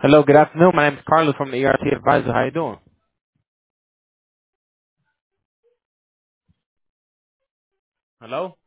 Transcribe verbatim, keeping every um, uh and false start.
Hello, good afternoon. My name is Carlos from the E R T Advisor. How you doing? Hello?